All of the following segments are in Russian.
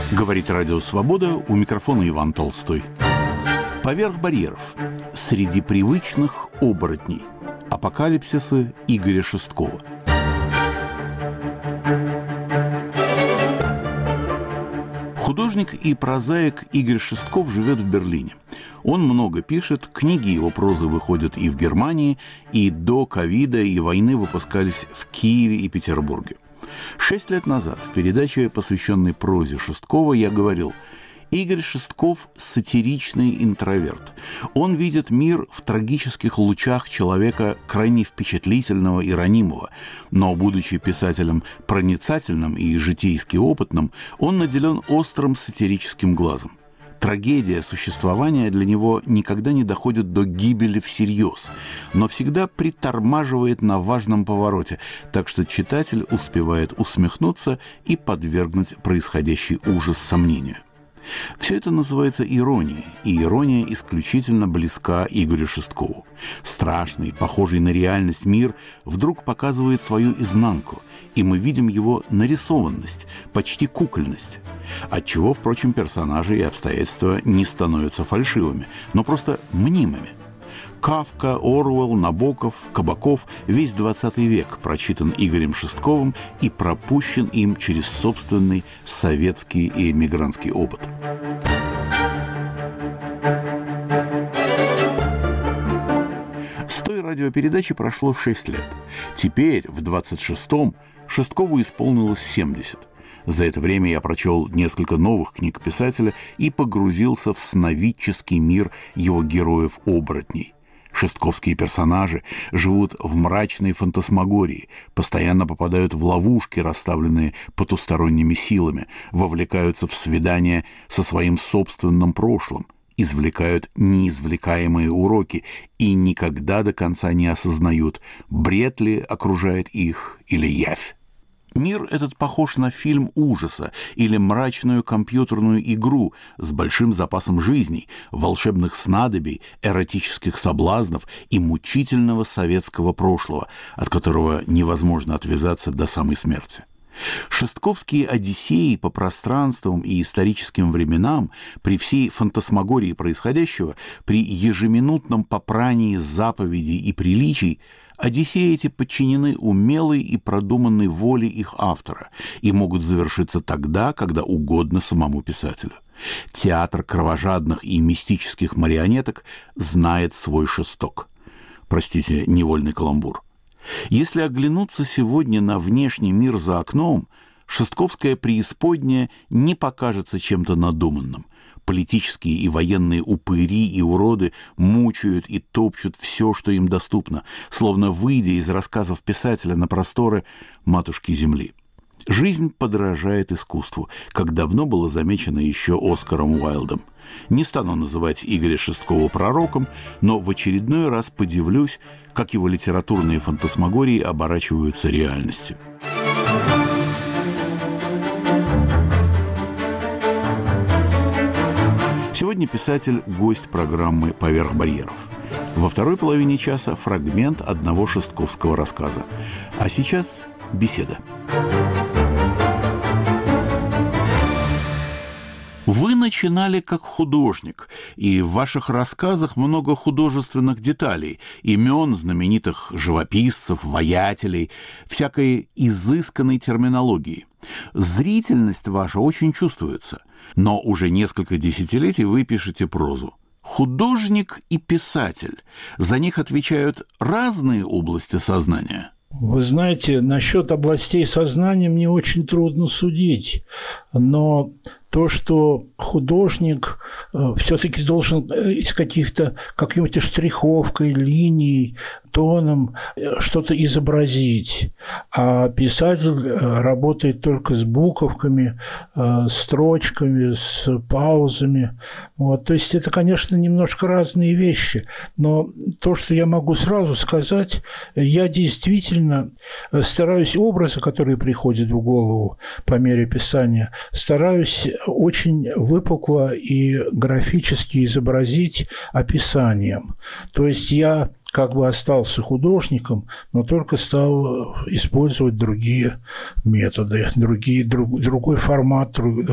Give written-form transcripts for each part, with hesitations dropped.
Говорит Радио Свобода, у микрофона Иван Толстой. Поверх барьеров. Среди привычных оборотней. Апокалипсисы Игоря Шесткова. Художник и прозаик Игорь Шестков живет в Берлине. Он много пишет, книги его прозы выходят и в Германии, и до ковида и войны выпускались в Киеве и Петербурге. 6 лет назад в передаче, посвященной прозе Шесткова, я говорил: Игорь Шестков – сатиричный интроверт. Он видит мир в трагических лучах человека крайне впечатлительного и ранимого, но, будучи писателем проницательным и житейски опытным, он наделен острым сатирическим глазом. Трагедия существования для него никогда не доходит до гибели всерьез, но всегда притормаживает на важном повороте, так что читатель успевает усмехнуться и подвергнуть происходящий ужас сомнению. Все это называется иронией, и ирония исключительно близка Игорю Шесткову. Страшный, похожий на реальность мир вдруг показывает свою изнанку, и мы видим его нарисованность, почти кукольность, отчего, впрочем, персонажи и обстоятельства не становятся фальшивыми, но просто мнимыми. Кафка, Оруэлл, Набоков, Кабаков – весь 20 век прочитан Игорем Шестковым и пропущен им через собственный советский и эмигрантский опыт. С той радиопередачи прошло 6 лет. Теперь, в 26-м, Шесткову исполнилось 70. За это время я прочел несколько новых книг писателя и погрузился в сновидческий мир его героев-оборотней. Шестковские персонажи живут в мрачной фантасмагории, постоянно попадают в ловушки, расставленные потусторонними силами, вовлекаются в свидания со своим собственным прошлым, извлекают неизвлекаемые уроки и никогда до конца не осознают, бред ли окружает их или явь. Мир этот похож на фильм ужаса или мрачную компьютерную игру с большим запасом жизней, волшебных снадобий, эротических соблазнов и мучительного советского прошлого, от которого невозможно отвязаться до самой смерти. Шестковские одиссеи по пространствам и историческим временам, при всей фантасмагории происходящего, при ежеминутном попрании заповедей и приличий, одиссеи эти подчинены умелой и продуманной воле их автора и могут завершиться тогда, когда угодно самому писателю. Театр кровожадных и мистических марионеток знает свой Шесток. Простите, невольный каламбур. Если оглянуться сегодня на внешний мир за окном, шестковская преисподняя не покажется чем-то надуманным. Политические и военные упыри и уроды мучают и топчут все, что им доступно, словно выйдя из рассказов писателя на просторы матушки Земли. Жизнь подражает искусству, как давно было замечено еще Оскаром Уайлдом. Не стану называть Игоря Шесткова пророком, но в очередной раз подивлюсь, как его литературные фантасмагории оборачиваются реальностью. Сегодня писатель – гость программы «Поверх барьеров». Во второй половине часа фрагмент одного шестковского рассказа. А сейчас беседа. Вы начинали как художник, и в ваших рассказах много художественных деталей, имен знаменитых живописцев, воятелей, всякой изысканной терминологии. Зрительность ваша очень чувствуется, но уже несколько десятилетий вы пишете прозу. Художник и писатель, за них отвечают разные области сознания? Вы знаете, насчет областей сознания мне очень трудно судить, но то, что художник все-таки должен из какой-то штриховкой, линией, тоном что-то изобразить, а писатель работает только с буковками, строчками, с паузами. Вот. То есть это, конечно, немножко разные вещи, но то, что я могу сразу сказать, я действительно стараюсь образы, которые приходят в голову по мере писания, стараюсь очень выпукло и графически изобразить описанием. То есть я как бы остался художником, но только стал использовать другие методы, другой формат,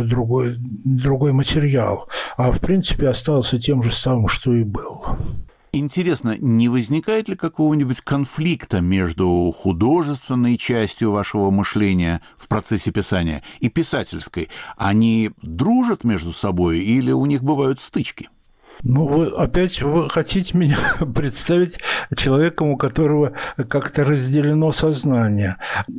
другой материал. А в принципе остался тем же самым, что и был. Интересно, не возникает ли какого-нибудь конфликта между художественной частью вашего мышления в процессе писания и писательской? Они дружат между собой или у них бывают стычки? Ну, вы хотите меня представить человеком, у которого как-то разделено сознание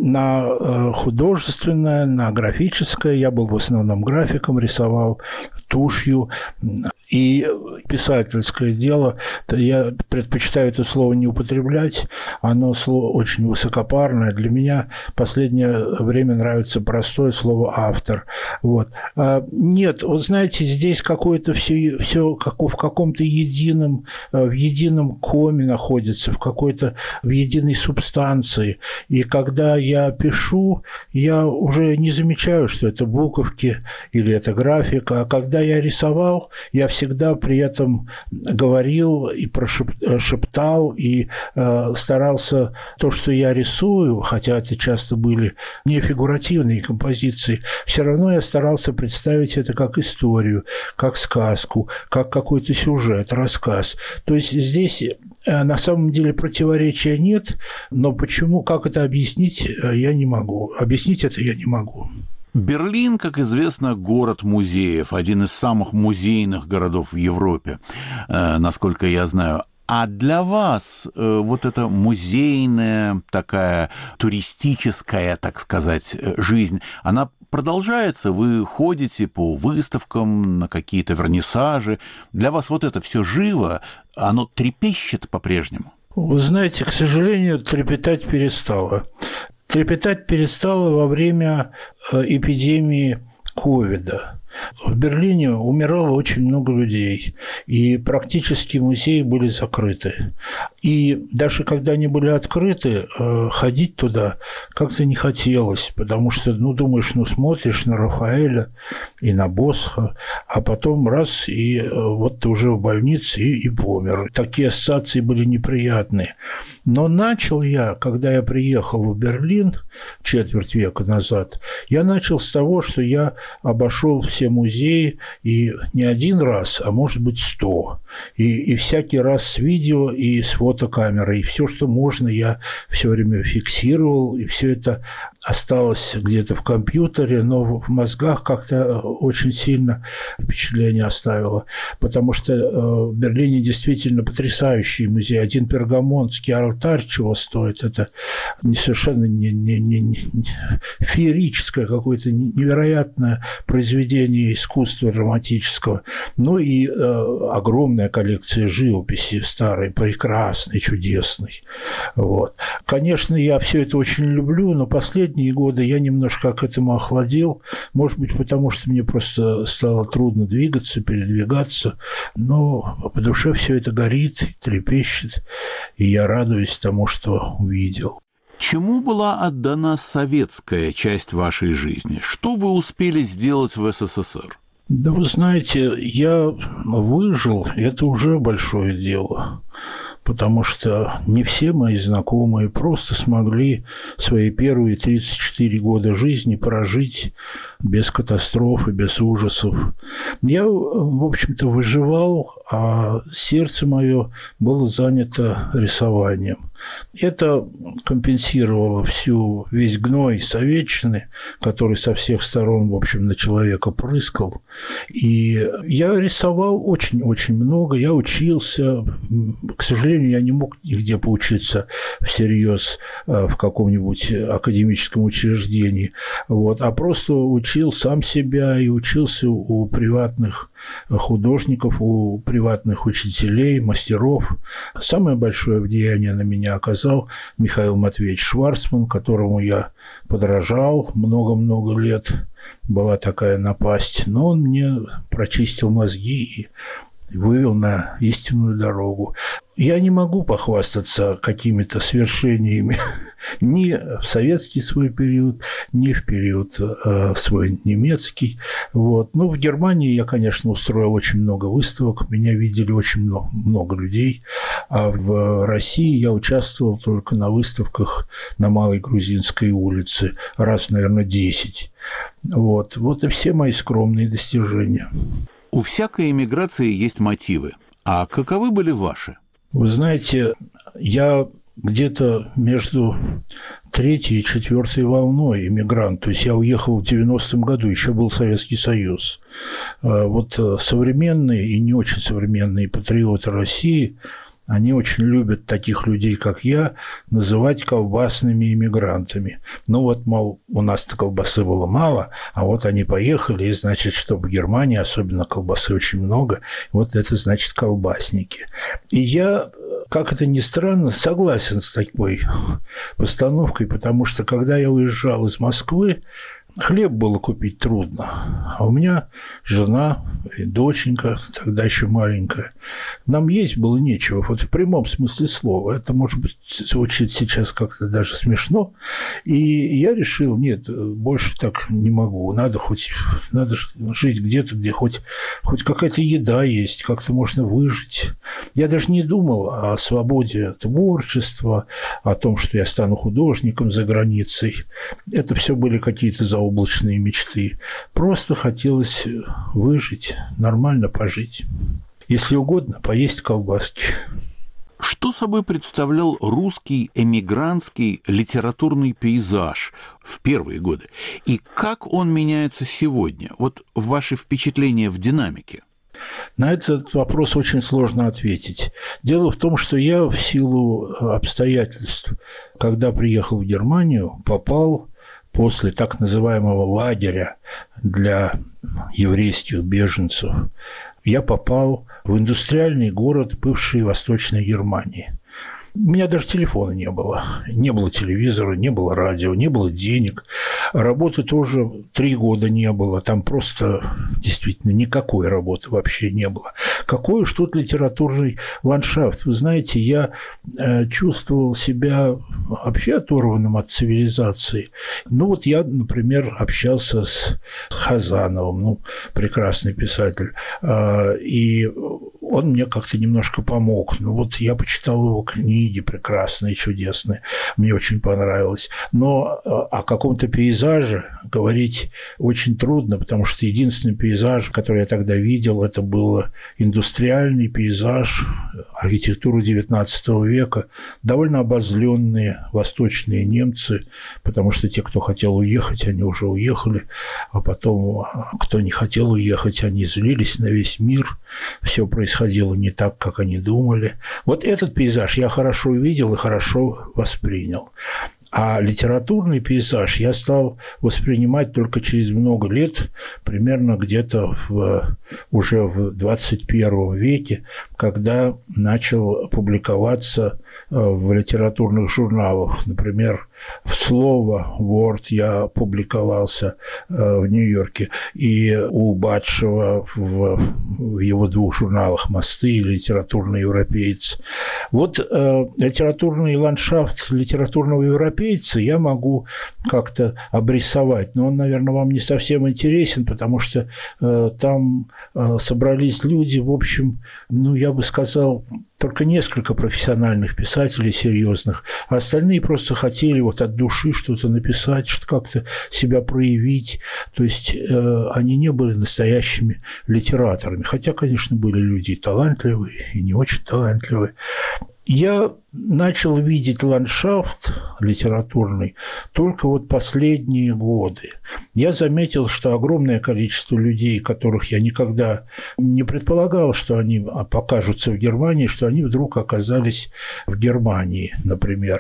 на художественное, на графическое. Я был в основном графиком, рисовал тушью. И писательское дело, я предпочитаю это слово не употреблять, оно слово очень высокопарное. Для меня в последнее время нравится простое слово «автор». Вот. Нет, вы знаете, здесь какое-то все в каком-то в едином коме находится, в единой субстанции. И когда я пишу, я уже не замечаю, что это буковки или это графика. А когда я рисовал, я всегда при этом говорил и шептал и старался то, что я рисую, хотя это часто были не фигуративные композиции, все равно я старался представить это как историю, как сказку, как какой-то сюжет, рассказ. То есть здесь на самом деле противоречия нет, но почему, как это объяснить, я не могу. Объяснить это я не могу. Берлин, как известно, город музеев, один из самых музейных городов в Европе, насколько я знаю. А для вас вот эта музейная, такая туристическая, так сказать, жизнь, она продолжается? Вы ходите по выставкам, на какие-то вернисажи. Для вас вот это все живо, оно трепещет по-прежнему? Вы знаете, к сожалению, трепетать перестало. Трепетать перестало во время эпидемии ковида. В Берлине умирало очень много людей, и практически музеи были закрыты. И даже когда они были открыты, ходить туда как-то не хотелось, потому что, думаешь, смотришь на Рафаэля и на Босха, а потом раз, и вот ты уже в больнице и помер. Такие ассоциации были неприятные. Но начал я, когда я приехал в Берлин четверть века назад, я начал с того, что я обошел все музеи, и не один раз, а может быть 100. И всякий раз с видео и с фотокамерой. И все, что можно, я все время фиксировал, и все это осталось где-то в компьютере, но в мозгах как-то очень сильно впечатление оставило. Потому что в Берлине действительно потрясающий музей. Один пергамонтский алтарь чего стоит. Это совершенно не феерическое какое-то невероятное произведение искусства драматического. Ну и огромная коллекция живописи старой, прекрасной, чудесной. Вот. Конечно, я все это очень люблю, но последние годы я немножко к этому охладел. Может быть, потому что мне просто стало трудно двигаться, передвигаться. Но по душе все это горит, трепещет, и я радуюсь тому, что увидел. Чему была отдана советская часть вашей жизни? Что вы успели сделать в СССР? Да вы знаете, я выжил, это уже большое дело. Потому что не все мои знакомые просто смогли свои первые 34 года жизни прожить без катастроф и без ужасов. Я, в общем-то, выживал, а сердце мое было занято рисованием. Это компенсировало весь гной советчины, который со всех сторон, в общем, на человека прыскал. И я рисовал очень-очень много, я учился. К сожалению, я не мог нигде поучиться всерьез в каком-нибудь академическом учреждении, а просто учил сам себя и учился у приватных художников, у приватных учителей, мастеров. Самое большое влияние на меня оказал Михаил Матвеевич Шварцман, которому я подражал много-много лет. Была такая напасть, но он мне прочистил мозги и вывел на истинную дорогу. Я не могу похвастаться какими-то свершениями Ни в советский свой период, ни в период свой немецкий. Вот. Но в Германии я, конечно, устроил очень много выставок, меня видели очень много людей. А в России я участвовал только на выставках на Малой Грузинской улице, раз, наверное, 10. Вот и все мои скромные достижения. У всякой эмиграции есть мотивы. А каковы были ваши? Вы знаете, я где-то между 3-й и 4-й волной эмигрант. То есть я уехал в 90-м году, еще был Советский Союз. Вот современные и не очень современные патриоты России, они очень любят таких людей, как я, называть колбасными иммигрантами. Ну вот, мол, у нас-то колбасы было мало, а вот они поехали, и, значит, что в Германии особенно колбасы очень много, вот это значит колбасники. И я, как это ни странно, согласен с такой постановкой, потому что, когда я уезжал из Москвы, хлеб было купить трудно, а у меня жена и доченька, тогда еще маленькая. Нам есть было нечего, вот в прямом смысле слова. Это, может быть, звучит сейчас как-то даже смешно. И я решил, нет, больше так не могу. Надо жить где-то, где хоть какая-то еда есть, как-то можно выжить. Я даже не думал о свободе творчества, о том, что я стану художником за границей. Это все были какие-то заоблачные мечты. Просто хотелось выжить, нормально пожить. Если угодно, поесть колбаски. Что собой представлял русский эмигрантский литературный пейзаж в первые годы? И как он меняется сегодня? Вот ваши впечатления в динамике. На этот вопрос очень сложно ответить. Дело в том, что я в силу обстоятельств, когда приехал в Германию, попал после так называемого лагеря для еврейских беженцев, я попал в индустриальный город бывшей Восточной Германии. У меня даже телефона не было. Не было телевизора, не было радио, не было денег. Работы тоже 3 года не было. Там просто действительно никакой работы вообще не было. Какой уж тут литературный ландшафт. Вы знаете, я чувствовал себя вообще оторванным от цивилизации. Ну вот я, например, общался с Хазановым, прекрасный писатель, и он мне как-то немножко помог. Вот я почитал его книги прекрасные, чудесные. Мне очень понравилось. Но о каком-то пейзаже говорить очень трудно, потому что единственный пейзаж, который я тогда видел, это был индустриальный пейзаж архитектуры XIX века. Довольно обозленные восточные немцы, потому что те, кто хотел уехать, они уже уехали, а потом, кто не хотел уехать, они злились на весь мир. Все происходило не так, как они думали. Вот этот пейзаж я хорошо видел и хорошо воспринял. А литературный пейзаж я стал воспринимать только через много лет, примерно где-то уже в 21 веке, когда начал публиковаться в литературных журналах. Например, в «Слово», Word я публиковался в Нью-Йорке, и у Батшева в его 2 журналах «Мосты» и «Литературный европеец». Вот литературный ландшафт литературного европейца я могу как-то обрисовать, но он, наверное, вам не совсем интересен, потому что там собрались люди, в общем, я бы сказал, только несколько профессиональных писателей серьезных, а остальные просто хотели от души что-то написать, что как-то себя проявить. То есть они не были настоящими литераторами. Хотя, конечно, были люди и талантливые, и не очень талантливые. Я начал видеть ландшафт литературный только последние годы. Я заметил, что огромное количество людей, которых я никогда не предполагал, что они покажутся в Германии, что они вдруг оказались в Германии, например.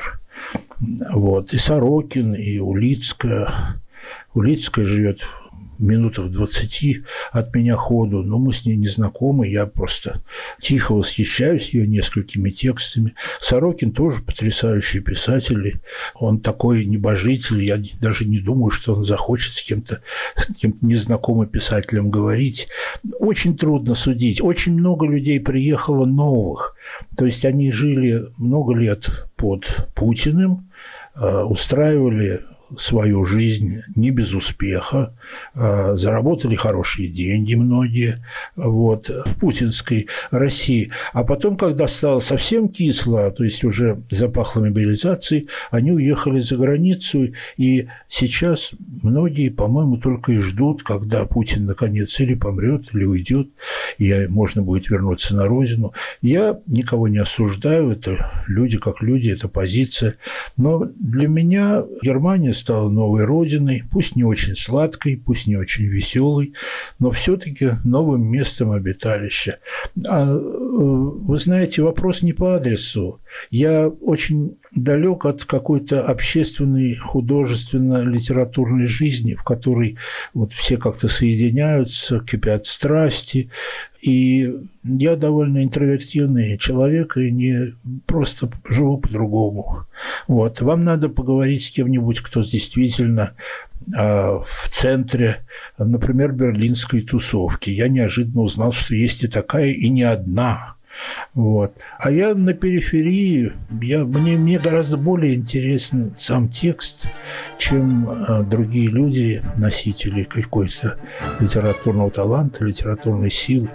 И Сорокин, и Улицкая. Улицкая живет в минутах 20 от меня ходу, но мы с ней не знакомы, я просто тихо восхищаюсь ее несколькими текстами. Сорокин тоже потрясающий писатель, он такой небожитель, я даже не думаю, что он захочет с кем-то незнакомым писателем говорить. Очень трудно судить, очень много людей приехало новых, то есть они жили много лет под Путиным, устраивали свою жизнь не без успеха, заработали хорошие деньги многие в путинской России. А потом, когда стало совсем кисло, то есть уже запахло мобилизацией, они уехали за границу, и сейчас многие, по-моему, только и ждут, когда Путин наконец или помрет, или уйдет, и можно будет вернуться на родину. Я никого не осуждаю, это люди как люди, это позиция. Но для меня Германия стала новой родиной, пусть не очень сладкой, пусть не очень веселой, но все-таки новым местом обиталища. Вы знаете, вопрос не по адресу. Я очень далек от какой-то общественной, художественно-литературной жизни, в которой все как-то соединяются, кипят страсти. И я довольно интровертивный человек и не просто живу по-другому. Вам надо поговорить с кем-нибудь, кто действительно в центре, например, берлинской тусовки. Я неожиданно узнал, что есть и такая, и не одна. А я на периферии, мне гораздо более интересен сам текст, чем другие люди, носители какой-то литературного таланта, литературной силы.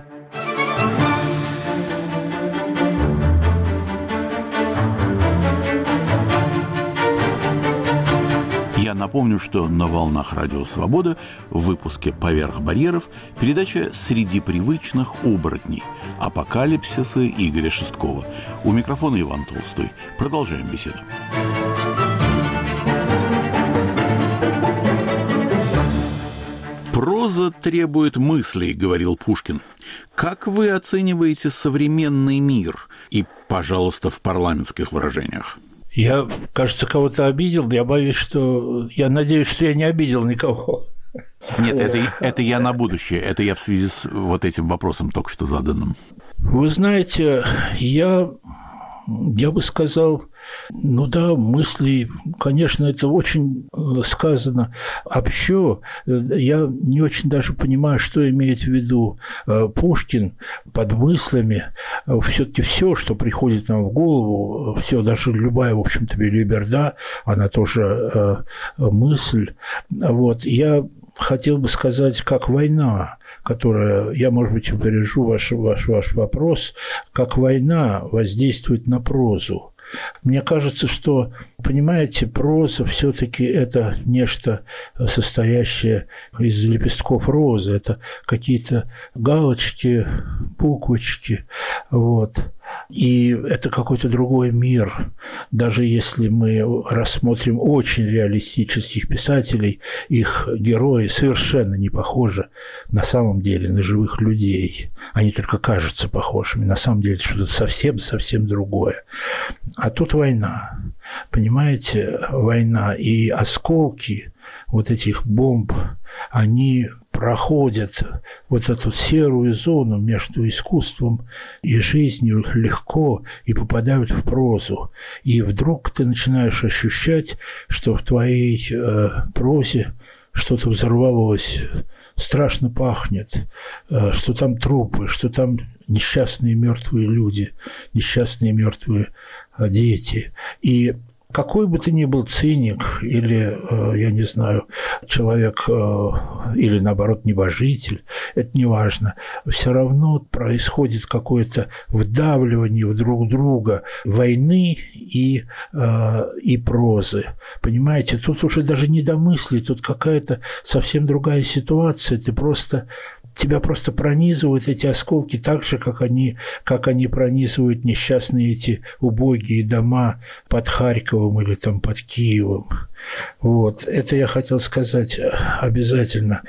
Я напомню, что на волнах Радио Свобода в выпуске «Поверх барьеров» передача «Среди привычных оборотней. Апокалипсисы» Игоря Шесткова. У микрофона Иван Толстой. Продолжаем беседу. «Проза требует мыслей», — говорил Пушкин. Как вы оцениваете современный мир? И, пожалуйста, в парламентских выражениях. Я, кажется, кого-то обидел. Я надеюсь, что я не обидел никого. Нет, это я на будущее. Это я в связи с этим вопросом только что заданным. Вы знаете, я бы сказал, мысли, конечно, это очень сказано общо. Я не очень даже понимаю, что имеет в виду Пушкин под мыслями. Все-таки все, что приходит нам в голову, все, даже любая, в общем-то, белиберда, она тоже мысль. Я хотел бы сказать, как война, которая, я, может быть, опережу ваш вопрос, как война воздействует на прозу. Мне кажется, что, понимаете, проза все-таки это нечто, состоящее из лепестков розы, это какие-то галочки, буквочки, И это какой-то другой мир. Даже если мы рассмотрим очень реалистических писателей, их герои совершенно не похожи на самом деле на живых людей. Они только кажутся похожими. На самом деле это что-то совсем-совсем другое. А тут война. Понимаете, война. И осколки этих бомб, они проходят эту серую зону между искусством и жизнью легко и попадают в прозу. И вдруг ты начинаешь ощущать, что в твоей прозе что-то взорвалось, страшно пахнет, что там трупы, что там несчастные мертвые люди, несчастные мертвые дети. И какой бы ты ни был циник или, я не знаю, человек или, наоборот, небожитель, это не важно, все равно происходит какое-то вдавливание в друг друга войны и прозы. Понимаете, тут уже даже не до мыслей, тут какая-то совсем другая ситуация, тебя просто пронизывают эти осколки так же, как они пронизывают несчастные эти убогие дома под Харьковом или там под Киевом. Это я хотел сказать обязательно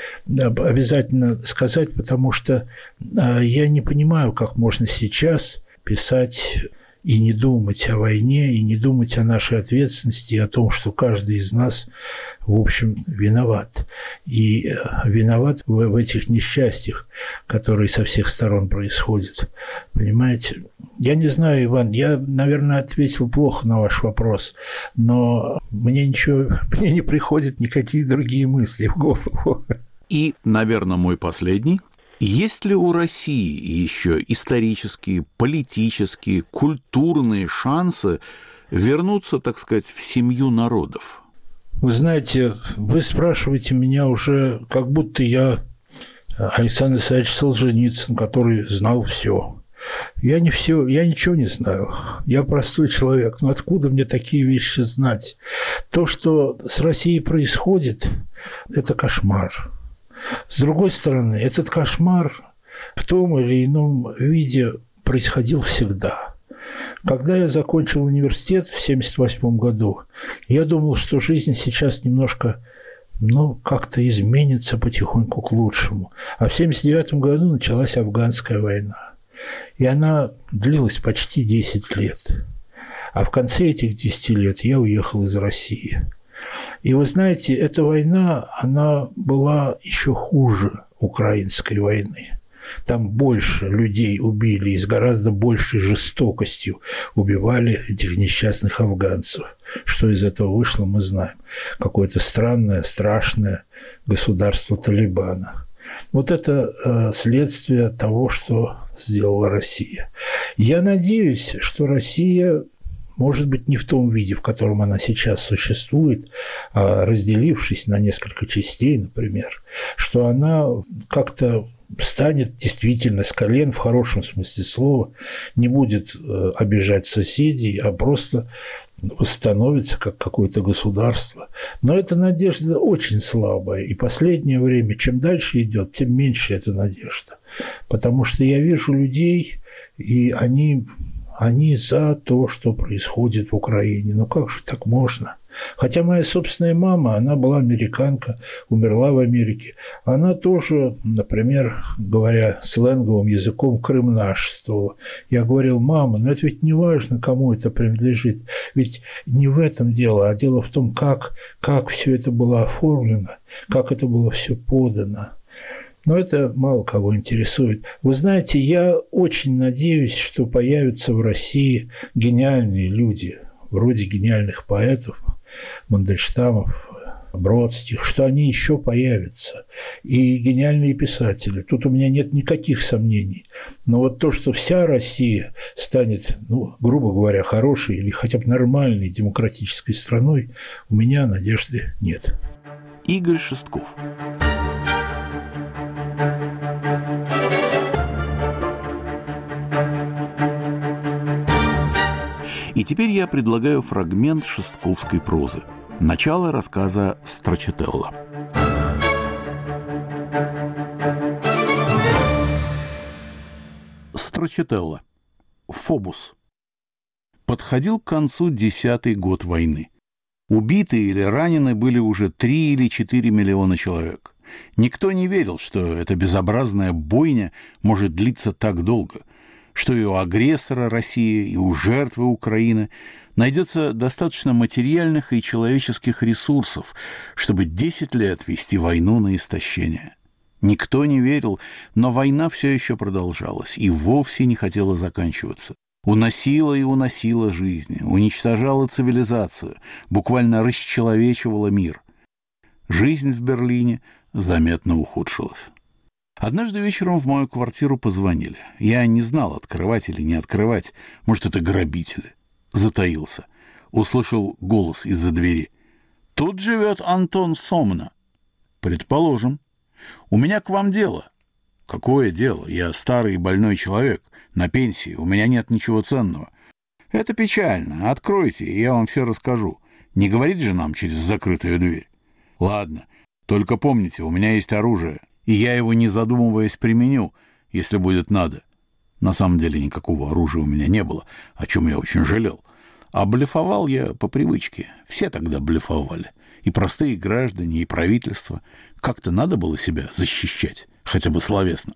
сказать, потому что я не понимаю, как можно сейчас писать и не думать о войне, и не думать о нашей ответственности, и о том, что каждый из нас, в общем, виноват. И виноват в этих несчастьях, которые со всех сторон происходят. Понимаете? Я не знаю, Иван, я, наверное, ответил плохо на ваш вопрос, но мне не приходят никакие другие мысли в голову. И, наверное, мой последний. Есть ли у России еще исторические, политические, культурные шансы вернуться, так сказать, в семью народов? Вы знаете, вы спрашиваете меня уже, как будто я Александр Исаевич Солженицын, который знал все. Я ничего не знаю. Я простой человек. Но откуда мне такие вещи знать? То, что с Россией происходит, это кошмар. С другой стороны, этот кошмар в том или ином виде происходил всегда. Когда я закончил университет в 1978 году, я думал, что жизнь сейчас немножко, как-то изменится потихоньку к лучшему. А в 1979 году началась афганская война. И она длилась почти 10 лет. А в конце этих 10 лет я уехал из России. И вы знаете, эта война, она была еще хуже украинской войны. Там больше людей убили и с гораздо большей жестокостью убивали этих несчастных афганцев. Что из этого вышло, мы знаем. Какое-то странное, страшное государство Талибана. Вот это следствие того, что сделала Россия. Я надеюсь, что Россия, может быть, не в том виде, в котором она сейчас существует, а разделившись на несколько частей, например, что она как-то станет действительно с колен, в хорошем смысле слова, не будет обижать соседей, а просто восстановится как какое-то государство. Но эта надежда очень слабая. И последнее время, чем дальше идет, тем меньше эта надежда. Потому что я вижу людей, и они за то, что происходит в Украине. Ну как же так можно? Хотя моя собственная мама, она была американка, умерла в Америке. Она тоже, например, говоря сленговым языком, крымнашествовала. Я говорил: мама, но это ведь не важно, кому это принадлежит. Ведь не в этом дело, а дело в том, как все это было оформлено, как это было все подано. Но это мало кого интересует. Вы знаете, я очень надеюсь, что появятся в России гениальные люди, вроде гениальных поэтов, Мандельштамов, Бродских, что они еще появятся. И гениальные писатели. Тут у меня нет никаких сомнений. Но вот то, что вся Россия станет, грубо говоря, хорошей или хотя бы нормальной демократической страной, у меня надежды нет. Игорь Шестков. И теперь я предлагаю фрагмент шестковской прозы. Начало рассказа «Страчателла». Страчателла. Фобус. Подходил к концу 10-й год войны. Убиты или ранены были уже 3 или 4 миллиона человек. Никто не верил, что эта безобразная бойня может длиться так долго, что и у агрессора России, и у жертвы Украины найдется достаточно материальных и человеческих ресурсов, чтобы 10 лет вести войну на истощение. Никто не верил, но война все еще продолжалась и вовсе не хотела заканчиваться. Уносила и уносила жизни, уничтожала цивилизацию, буквально расчеловечивала мир. Жизнь в Берлине заметно ухудшилась. Однажды вечером в мою квартиру позвонили. Я не знал, открывать или не открывать. Может, это грабители. Затаился. Услышал голос из-за двери. «Тут живет Антон Сомна». «Предположим. У меня к вам дело». «Какое дело? Я старый и больной человек. На пенсии. У меня нет ничего ценного». «Это печально. Откройте, и я вам все расскажу. Не говорить же нам через закрытую дверь». «Ладно. Только помните, у меня есть оружие. И я его, не задумываясь, применю, если будет надо». На самом деле никакого оружия у меня не было, о чем я очень жалел. А блефовал я по привычке. Все тогда блефовали. И простые граждане, и правительство. Как-то надо было себя защищать, хотя бы словесно.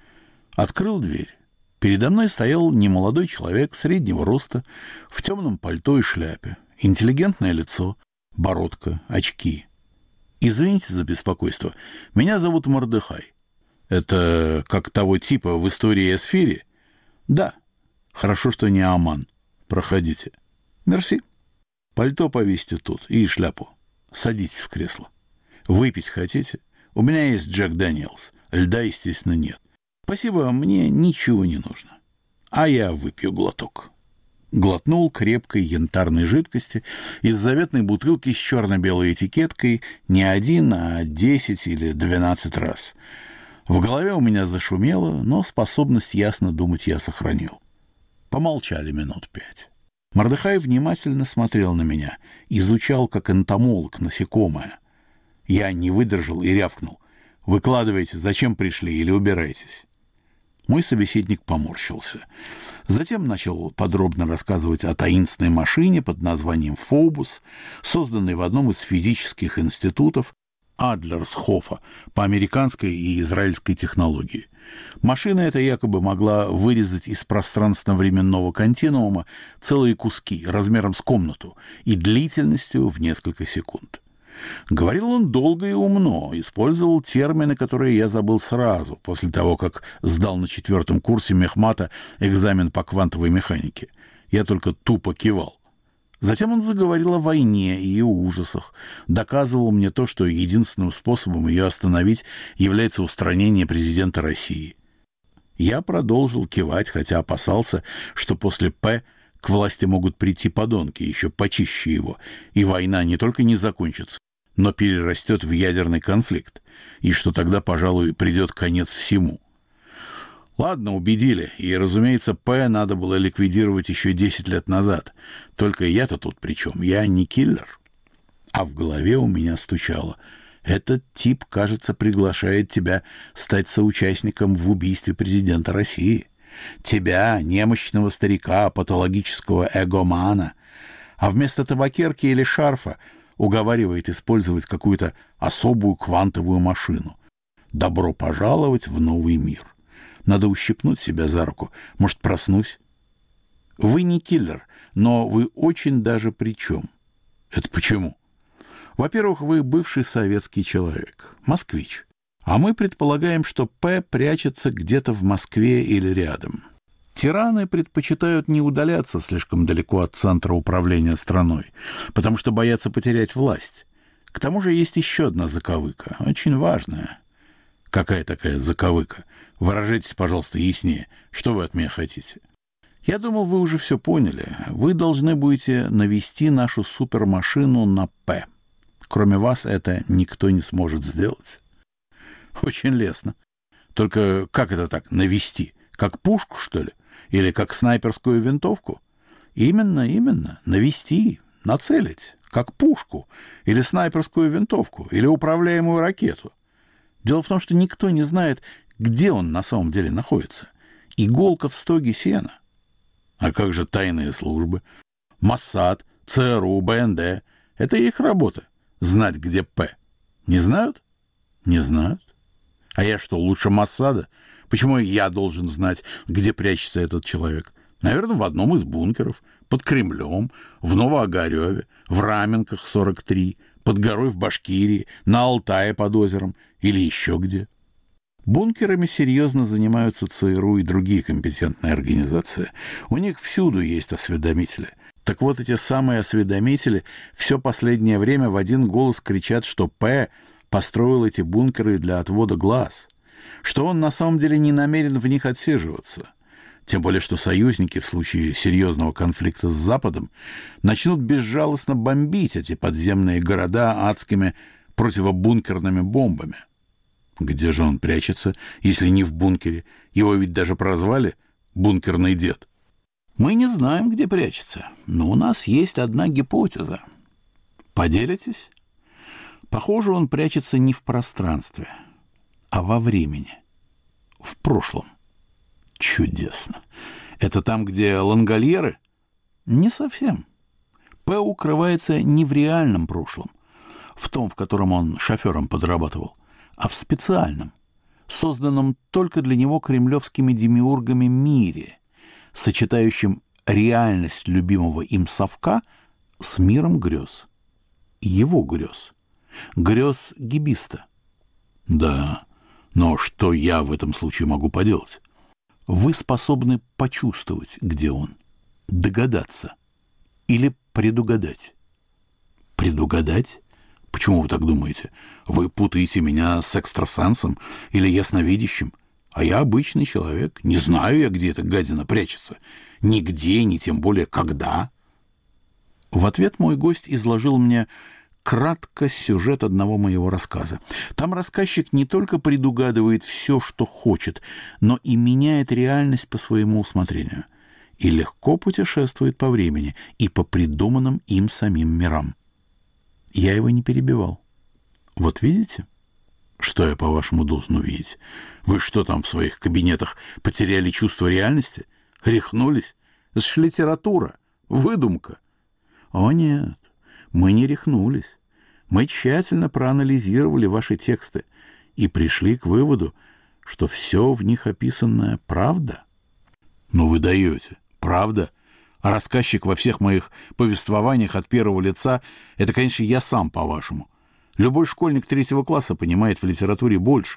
Открыл дверь. Передо мной стоял немолодой человек среднего роста, в темном пальто и шляпе. Интеллигентное лицо, бородка, очки. «Извините за беспокойство. Меня зовут Мордехай». «Это как того типа в истории Эсфири?» «Да». «Хорошо, что не Аман. Проходите». «Мерси». «Пальто повесьте тут и шляпу. Садитесь в кресло. Выпить хотите? У меня есть Джек Дэниелс. Льда, естественно, нет. Спасибо, мне ничего не нужно. А я выпью глоток». Глотнул крепкой янтарной жидкости из заветной бутылки с черно-белой этикеткой не 1, а 10 или 12 раз. В голове у меня зашумело, но способность ясно думать я сохранил. Помолчали минут 5. Мордехай внимательно смотрел на меня, изучал, как энтомолог, насекомое. Я не выдержал и рявкнул: «Выкладывайте, зачем пришли, или убирайтесь». Мой собеседник поморщился. Затем начал подробно рассказывать о таинственной машине под названием «Фобус», созданной в одном из физических институтов Адлерсхофа по американской и израильской технологии. Машина эта якобы могла вырезать из пространственно-временного континуума целые куски размером с комнату и длительностью в несколько секунд. Говорил он долго и умно, использовал термины, которые я забыл сразу, после того, как сдал на 4 курсе мехмата экзамен по квантовой механике. Я только тупо кивал. Затем он заговорил о войне и ее ужасах, доказывал мне то, что единственным способом ее остановить является устранение президента России. Я продолжил кивать, хотя опасался, что после «П» к власти могут прийти подонки, еще почище его, и война не только не закончится, но перерастет в ядерный конфликт, и что тогда, пожалуй, придет конец всему. Ладно, убедили, и, разумеется, П надо было ликвидировать еще 10 лет назад. Только я-то тут при чем? Я не киллер. А в голове у меня стучало: этот тип, кажется, приглашает тебя стать соучастником в убийстве президента России. Тебя, немощного старика, патологического эгомана. А вместо табакерки или шарфа уговаривает использовать какую-то особую квантовую машину. Добро пожаловать в новый мир. Надо ущипнуть себя за руку. Может, проснусь? Вы не киллер, но вы очень даже при чем. Это почему? Во-первых, вы бывший советский человек, москвич. А мы предполагаем, что П прячется где-то в Москве или рядом. Тираны предпочитают не удаляться слишком далеко от центра управления страной, потому что боятся потерять власть. К тому же есть еще одна заковыка, очень важная. Какая такая заковыка? Выражайтесь, пожалуйста, яснее. Что вы от меня хотите? Я думал, вы уже все поняли. Вы должны будете навести нашу супермашину на «П». Кроме вас это никто не сможет сделать. Очень лестно. Только как это так, навести? Как пушку, что ли? Или как снайперскую винтовку? Именно, навести, нацелить, как пушку, или снайперскую винтовку, или управляемую ракету. Дело в том, что никто не знает, где он на самом деле находится. Иголка в стоге сена. А как же тайные службы? Моссад, ЦРУ, БНД. Это их работа. Знать, где П. Не знают? Не знают. А я что, лучше Моссада? Почему я должен знать, где прячется этот человек? Наверное, в одном из бункеров, под Кремлем, в Новоогареве, в Раменках 43, под горой в Башкирии, на Алтае под озером или еще где. Бункерами серьезно занимаются ЦРУ и другие компетентные организации. У них всюду есть осведомители. Так вот, эти самые осведомители все последнее время в один голос кричат, что П построил эти бункеры для отвода глаз, что он на самом деле не намерен в них отсиживаться. Тем более, что союзники в случае серьезного конфликта с Западом начнут безжалостно бомбить эти подземные города адскими противобункерными бомбами. Где же он прячется, если не в бункере? Его ведь даже прозвали «бункерный дед». Мы не знаем, где прячется, но у нас есть одна гипотеза. Поделитесь? Похоже, он прячется не в пространстве, а во времени, в прошлом. Чудесно. Это там, где лангольеры? Не совсем. П укрывается не в реальном прошлом, в том, в котором он шофером подрабатывал, а в специальном, созданном только для него кремлевскими демиургами мире, сочетающем реальность любимого им совка с миром грез. Его грез. Грез гибиста. Да, но что я в этом случае могу поделать? Вы способны почувствовать, где он, догадаться или предугадать. Предугадать? Почему вы так думаете? Вы путаете меня с экстрасенсом или ясновидящим? А я обычный человек. Не знаю я, где эта гадина прячется. Нигде, ни тем более когда. В ответ мой гость изложил мне кратко сюжет одного моего рассказа. Там рассказчик не только предугадывает все, что хочет, но и меняет реальность по своему усмотрению. И легко путешествует по времени и по придуманным им самим мирам. Я его не перебивал. Вот видите? Что я, по-вашему, должен увидеть? Вы что там в своих кабинетах потеряли чувство реальности? Рехнулись? Это ж литература, выдумка. О нет, мы не рехнулись. Мы тщательно проанализировали ваши тексты и пришли к выводу, что все в них описанное правда. Ну вы даете, правда? А рассказчик во всех моих повествованиях от первого лица — это, конечно, я сам, по-вашему. Любой школьник 3 класса понимает в литературе больше.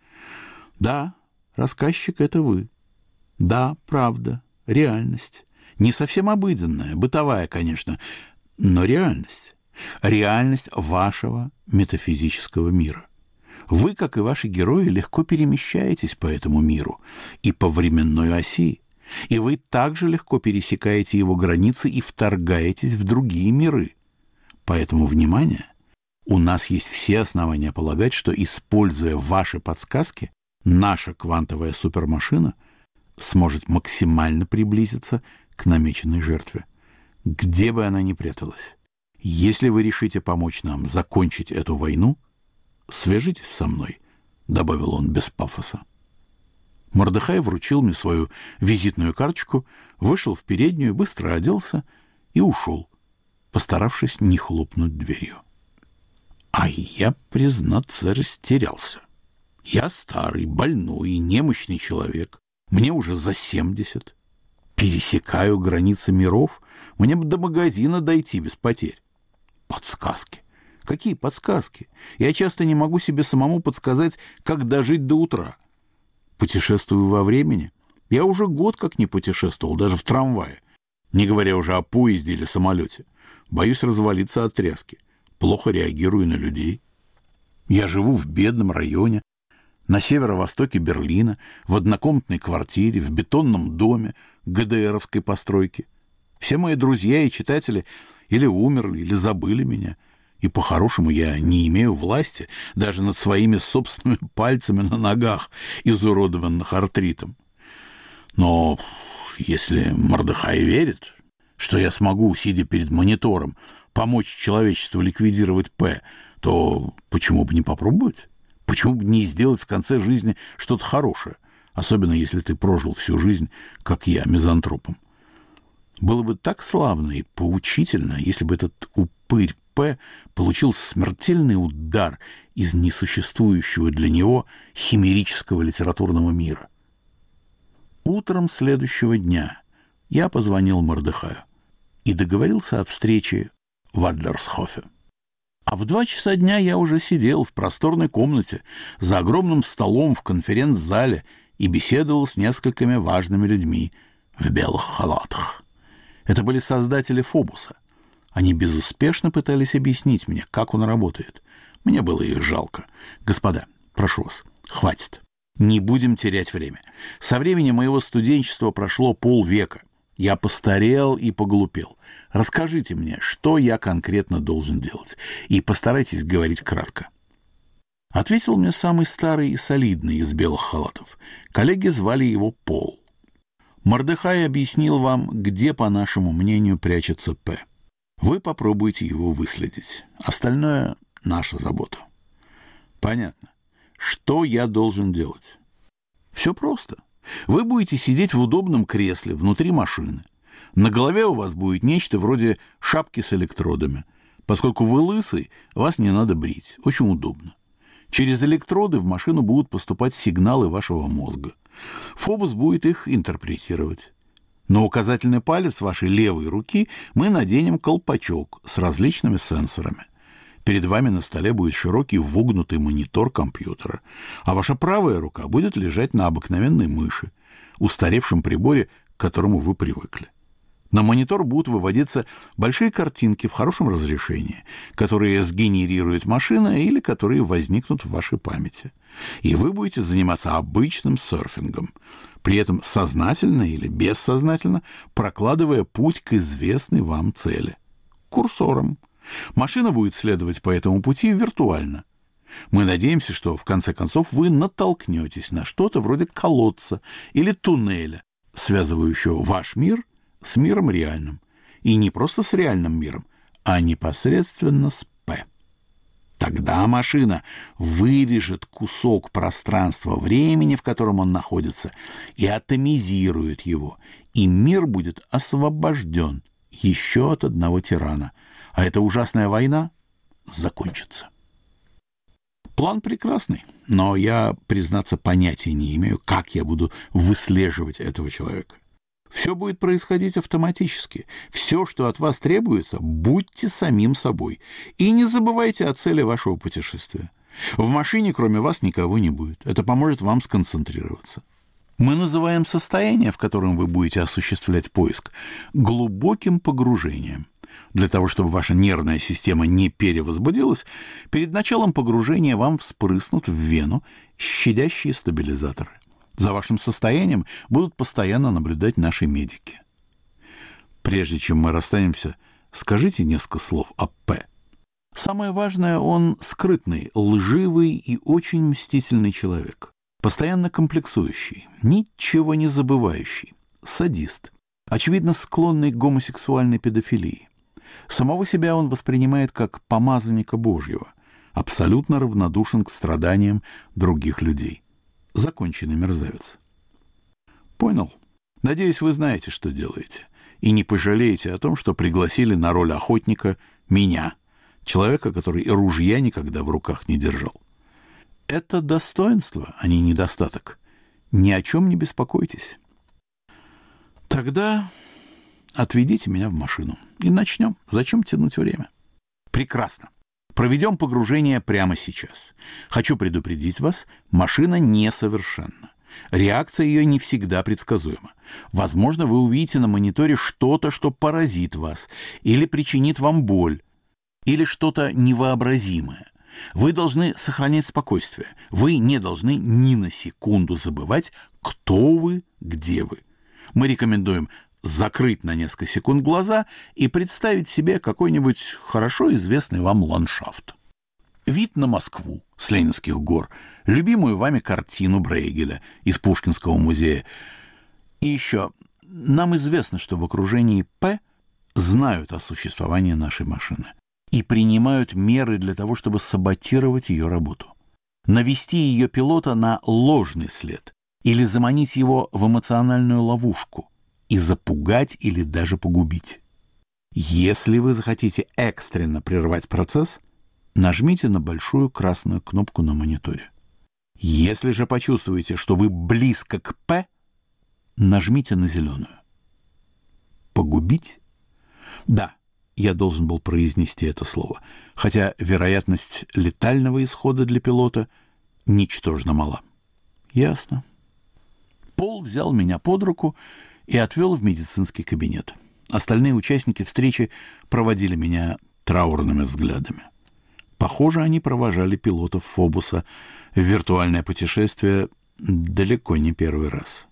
Да, рассказчик — это вы. Да, правда, реальность. Не совсем обыденная, бытовая, конечно, но реальность. Реальность вашего метафизического мира. Вы, как и ваши герои, легко перемещаетесь по этому миру и по временной оси, и вы также легко пересекаете его границы и вторгаетесь в другие миры. Поэтому, внимание! У нас есть все основания полагать, что, используя ваши подсказки, наша квантовая супермашина сможет максимально приблизиться к намеченной жертве, где бы она ни пряталась. Если вы решите помочь нам закончить эту войну, свяжитесь со мной, — добавил он без пафоса. Мордехай вручил мне свою визитную карточку, вышел в переднюю, быстро оделся и ушел, постаравшись не хлопнуть дверью. А я, признаться, растерялся. Я старый, больной и немощный человек. Мне уже за 70. Пересекаю границы миров. Мне бы до магазина дойти без потерь. Подсказки. Какие подсказки? Я часто не могу себе самому подсказать, как дожить до утра. Путешествую во времени. Я уже год как не путешествовал, даже в трамвае. Не говоря уже о поезде или самолете. Боюсь развалиться от тряски. Плохо реагирую на людей. Я живу в бедном районе, на северо-востоке Берлина, в однокомнатной квартире, в бетонном доме ГДРовской постройки. Все мои друзья и читатели или умерли, или забыли меня. И по-хорошему я не имею власти даже над своими собственными пальцами на ногах, изуродованных артритом. Но если Мордехай верит, что я смогу, сидя перед монитором, помочь человечеству ликвидировать П, то почему бы не попробовать? Почему бы не сделать в конце жизни что-то хорошее, особенно если ты прожил всю жизнь, как я, мизантропом? Было бы так славно и поучительно, если бы этот упырь П получил смертельный удар из несуществующего для него химерического литературного мира. Утром следующего дня я позвонил Мордехаю и договорился о встрече в Адлерсхофе. А в 2 часа дня я уже сидел в просторной комнате за огромным столом в конференц-зале и беседовал с несколькими важными людьми в белых халатах. Это были создатели Фобуса. Они безуспешно пытались объяснить мне, как он работает. Мне было их жалко. Господа, прошу вас, хватит. Не будем терять время. Со времени моего студенчества прошло полвека. Я постарел и поглупел. Расскажите мне, что я конкретно должен делать, и постарайтесь говорить кратко. Ответил мне самый старый и солидный из белых халатов. Коллеги звали его Пол. Мордехай объяснил вам, где, по нашему мнению, прячется П. Вы попробуйте его выследить. Остальное — наша забота. Понятно. Что я должен делать? Все просто. Вы будете сидеть в удобном кресле внутри машины. На голове у вас будет нечто вроде шапки с электродами. Поскольку вы лысый, вас не надо брить. Очень удобно. Через электроды в машину будут поступать сигналы вашего мозга. Фобус будет их интерпретировать. На указательный палец вашей левой руки мы наденем колпачок с различными сенсорами. Перед вами на столе будет широкий вогнутый монитор компьютера, а ваша правая рука будет лежать на обыкновенной мыши, устаревшем приборе, к которому вы привыкли. На монитор будут выводиться большие картинки в хорошем разрешении, которые сгенерирует машина или которые возникнут в вашей памяти. И вы будете заниматься обычным серфингом, при этом сознательно или бессознательно прокладывая путь к известной вам цели. Курсором. Машина будет следовать по этому пути виртуально. Мы надеемся, что в конце концов вы натолкнетесь на что-то вроде колодца или туннеля, связывающего ваш мир с миром реальным. И не просто с реальным миром, а непосредственно с П. Тогда машина вырежет кусок пространства-времени, в котором он находится, и атомизирует его, и мир будет освобожден еще от одного тирана, а эта ужасная война закончится. План прекрасный, но я, признаться, понятия не имею, как я буду выслеживать этого человека. Все будет происходить автоматически. Все, что от вас требуется, будьте самим собой. И не забывайте о цели вашего путешествия. В машине кроме вас никого не будет. Это поможет вам сконцентрироваться. Мы называем состояние, в котором вы будете осуществлять поиск, глубоким погружением. Для того, чтобы ваша нервная система не перевозбудилась, перед началом погружения вам вспрыснут в вену щадящие стабилизаторы. За вашим состоянием будут постоянно наблюдать наши медики. Прежде чем мы расстанемся, скажите несколько слов о П. Самое важное, он скрытный, лживый и очень мстительный человек. Постоянно комплексующий, ничего не забывающий, садист, очевидно склонный к гомосексуальной педофилии. Самого себя он воспринимает как помазанника Божьего, абсолютно равнодушен к страданиям других людей. Законченный мерзавец. Понял? Надеюсь, вы знаете, что делаете, и не пожалеете о том, что пригласили на роль охотника меня, человека, который и ружья никогда в руках не держал. Это достоинство, а не недостаток. Ни о чем не беспокойтесь. Тогда отведите меня в машину и начнем. Зачем тянуть время? Прекрасно. Проведем погружение прямо сейчас. Хочу предупредить вас, машина несовершенна. Реакция ее не всегда предсказуема. Возможно, вы увидите на мониторе что-то, что поразит вас, или причинит вам боль, или что-то невообразимое. Вы должны сохранять спокойствие. Вы не должны ни на секунду забывать, кто вы, где вы. Мы рекомендуем закрыть на несколько секунд глаза и представить себе какой-нибудь хорошо известный вам ландшафт. Вид на Москву с Ленинских гор, любимую вами картину Брейгеля из Пушкинского музея. И еще, нам известно, что в окружении П знают о существовании нашей машины и принимают меры для того, чтобы саботировать ее работу, навести ее пилота на ложный след или заманить его в эмоциональную ловушку и запугать или даже погубить. Если вы захотите экстренно прервать процесс, нажмите на большую красную кнопку на мониторе. Если же почувствуете, что вы близко к П, нажмите на зеленую. Погубить? Да, я должен был произнести это слово, хотя вероятность летального исхода для пилота ничтожно мала. Ясно. Пол взял меня под руку и отвел в медицинский кабинет. Остальные участники встречи проводили меня траурными взглядами. Похоже, они провожали пилотов Фобуса в виртуальное путешествие далеко не первый раз.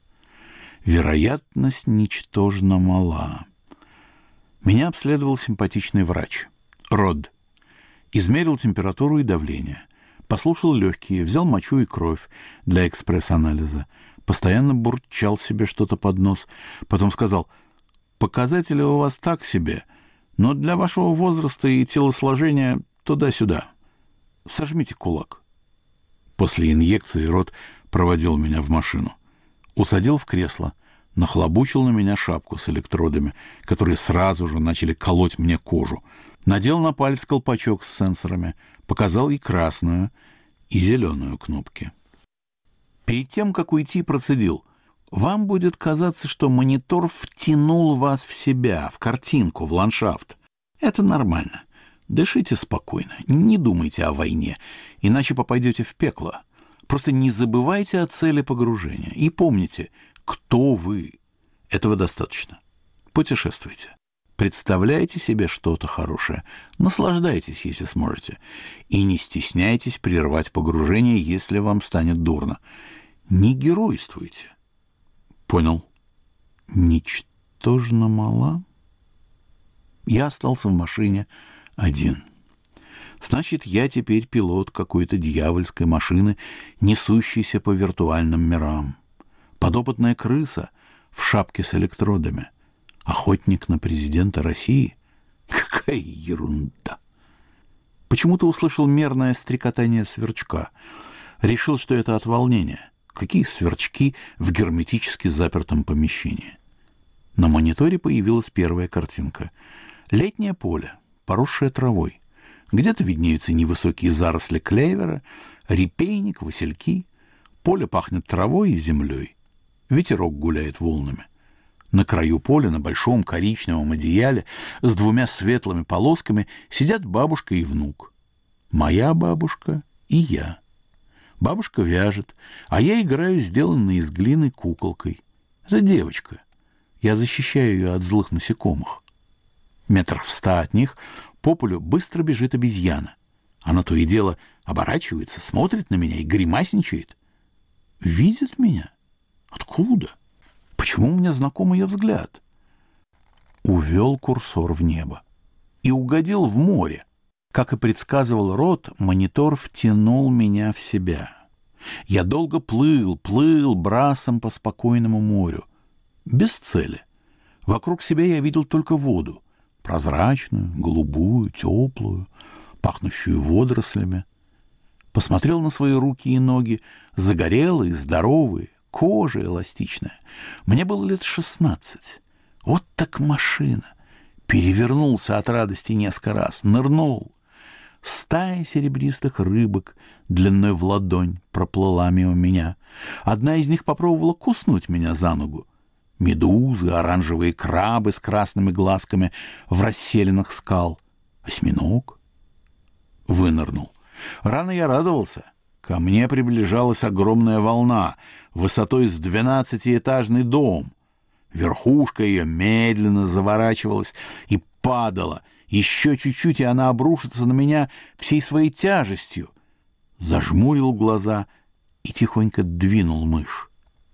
Вероятность ничтожно мала. Меня обследовал симпатичный врач, Род. Измерил температуру и давление, послушал легкие, взял мочу и кровь для экспресс-анализа, постоянно бурчал себе что-то под нос, потом сказал: «Показатели у вас так себе, но для вашего возраста и телосложения туда-сюда. Сожмите кулак». После инъекции Рот проводил меня в машину, усадил в кресло, нахлобучил на меня шапку с электродами, которые сразу же начали колоть мне кожу, надел на палец колпачок с сенсорами, показал и красную, и зеленую кнопки. Перед тем, как уйти, процедил: «Вам будет казаться, что монитор втянул вас в себя, в картинку, в ландшафт. Это нормально. Дышите спокойно, не думайте о войне, иначе попадете в пекло. Просто не забывайте о цели погружения и помните, кто вы. Этого достаточно. Путешествуйте. Представляйте себе что-то хорошее. Наслаждайтесь, если сможете. И не стесняйтесь прервать погружение, если вам станет дурно. Не геройствуйте. Понял. Ничтожно мала. Я остался в машине один. Значит, я теперь пилот какой-то дьявольской машины, несущейся по виртуальным мирам. Подопытная крыса в шапке с электродами. Охотник на президента России? Какая ерунда! Почему-то услышал мерное стрекотание сверчка. Решил, что это от волнения. Какие сверчки в герметически запертом помещении? На мониторе появилась первая картинка. Летнее поле, поросшее травой. Где-то виднеются невысокие заросли клевера, репейник, васильки. Поле пахнет травой и землей. Ветерок гуляет волнами. На краю поля, на большом коричневом одеяле с двумя светлыми полосками сидят бабушка и внук. Моя бабушка и я. Бабушка вяжет, а я играю сделанной из глины куколкой. Это девочка. Я защищаю ее от злых насекомых. Метрах в 100 от них по полю быстро бежит обезьяна. Она то и дело оборачивается, смотрит на меня и гримасничает. Видит меня? Откуда? Почему у меня знаком ее взгляд? Увел курсор в небо и угодил в море. Как и предсказывал Рот, монитор втянул меня в себя. Я долго плыл брасом по спокойному морю. Без цели. Вокруг себя я видел только воду. Прозрачную, голубую, теплую, пахнущую водорослями. Посмотрел на свои руки и ноги, загорелые, здоровые, кожа эластичная. Мне было лет 16. Вот так машина. Перевернулся от радости несколько раз, нырнул. Стая серебристых рыбок длиной в ладонь проплыла мимо меня. Одна из них попробовала куснуть меня за ногу. Медузы, оранжевые крабы с красными глазками в расселенных скал. Осьминог. Вынырнул. Рано я радовался. Ко мне приближалась огромная волна, высотой с 12-этажный дом. Верхушка ее медленно заворачивалась и падала. Еще чуть-чуть, и она обрушится на меня всей своей тяжестью. Зажмурил глаза и тихонько двинул мышь.